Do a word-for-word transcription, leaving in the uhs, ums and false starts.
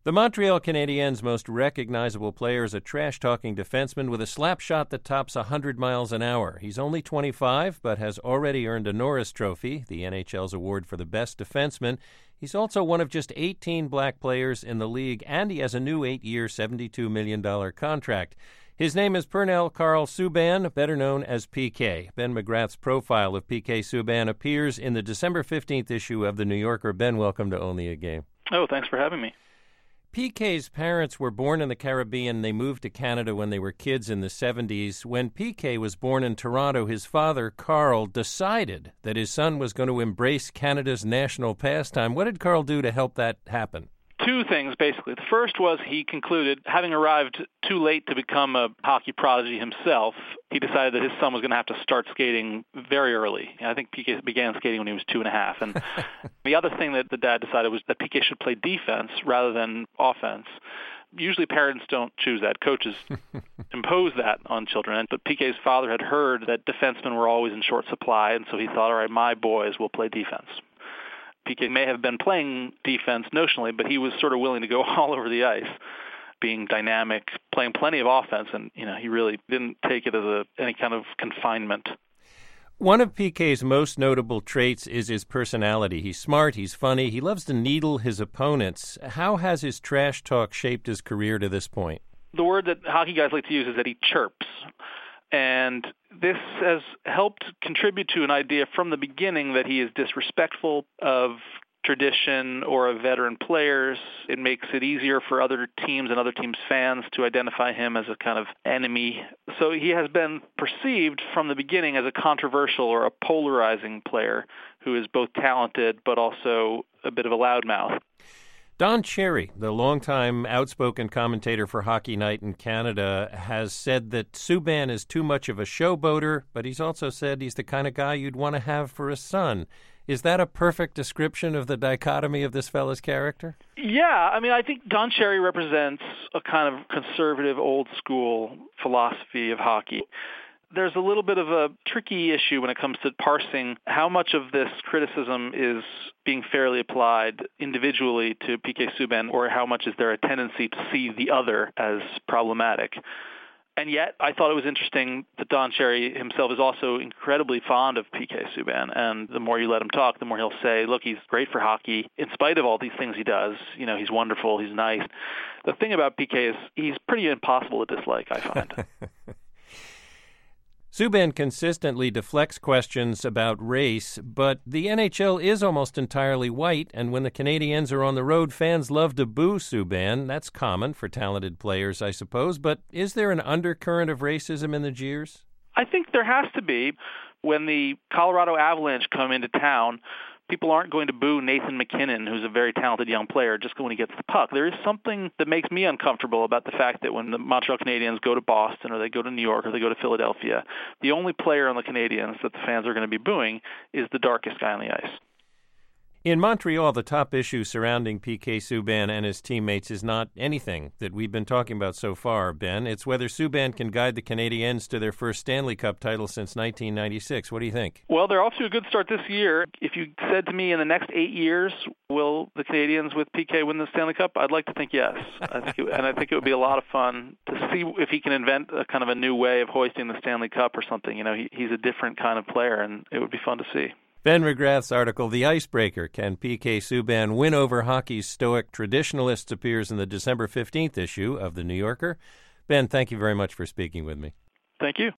The Montreal Canadiens' most recognizable player is a trash-talking defenseman with a slap shot that tops one hundred miles an hour. He's only twenty-five, but has already earned a Norris Trophy, the N H L's award for the best defenseman. He's also one of just eighteen black players in the league, and he has a new eight-year, seventy-two million dollars contract. His name is Pernell Carl Subban, better known as P K. Ben McGrath's profile of P K Subban appears in the December fifteenth issue of The New Yorker. Ben, welcome to Only a Game. Oh, thanks for having me. P K's parents were born in the Caribbean. They moved to Canada when they were kids in the seventies. When P K was born in Toronto, his father, Carl, decided that his son was going to embrace Canada's national pastime. What did Carl do to help that happen? Two things, basically. The first was he concluded, having arrived too late to become a hockey prodigy himself, he decided that his son was going to have to start skating very early. I think P K began skating when he was two and a half. And the other thing that the dad decided was that P K should play defense rather than offense. Usually parents don't choose that. Coaches impose that on children. But P K's father had heard that defensemen were always in short supply, and so he thought, all right, my boys will play defense. P K may have been playing defense notionally, but he was sort of willing to go all over the ice, being dynamic, playing plenty of offense, and you know he really didn't take it as a, any kind of confinement. One of P K's most notable traits is his personality. He's smart, he's funny, he loves to needle his opponents. How has his trash talk shaped his career to this point? The word that hockey guys like to use is that he chirps. And this has helped contribute to an idea from the beginning that he is disrespectful of tradition or of veteran players. It makes it easier for other teams and other teams' fans to identify him as a kind of enemy. So he has been perceived from the beginning as a controversial or a polarizing player who is both talented but also a bit of a loudmouth. Don Cherry, the longtime outspoken commentator for Hockey Night in Canada, has said that Subban is too much of a showboater, but he's also said he's the kind of guy you'd want to have for a son. Is that a perfect description of the dichotomy of this fella's character? Yeah, I mean, I think Don Cherry represents a kind of conservative, old-school philosophy of hockey. There's a little bit of a tricky issue when it comes to parsing how much of this criticism is being fairly applied individually to P K Subban, or how much is there a tendency to see the other as problematic. And yet, I thought it was interesting that Don Cherry himself is also incredibly fond of P K Subban, and the more you let him talk, the more he'll say, look, he's great for hockey, in spite of all these things he does. You know, he's wonderful, he's nice. The thing about P K is he's pretty impossible to dislike, I find. Subban consistently deflects questions about race, but the N H L is almost entirely white, and when the Canadiens are on the road, fans love to boo Subban. That's common for talented players, I suppose, but is there an undercurrent of racism in the jeers? I think there has to be. When the Colorado Avalanche come into town, people aren't going to boo Nathan MacKinnon, who's a very talented young player, just when he gets the puck. There is something that makes me uncomfortable about the fact that when the Montreal Canadiens go to Boston, or they go to New York, or they go to Philadelphia, the only player on the Canadiens that the fans are going to be booing is the darkest guy on the ice. In Montreal, the top issue surrounding P K Subban and his teammates is not anything that we've been talking about so far, Ben. It's whether Subban can guide the Canadiens to their first Stanley Cup title since nineteen ninety-six. What do you think? Well, they're off to a good start this year. If you said to me in the next eight years, will the Canadiens with P K win the Stanley Cup? I'd like to think yes. I think it, and I think it would be a lot of fun to see if he can invent a kind of a new way of hoisting the Stanley Cup or something. You know, he, he's a different kind of player, and it would be fun to see. Ben McGrath's article, The Icebreaker, Can P K Subban Win Over Hockey's Stoic Traditionalists, appears in the December fifteenth issue of The New Yorker. Ben, thank you very much for speaking with me. Thank you.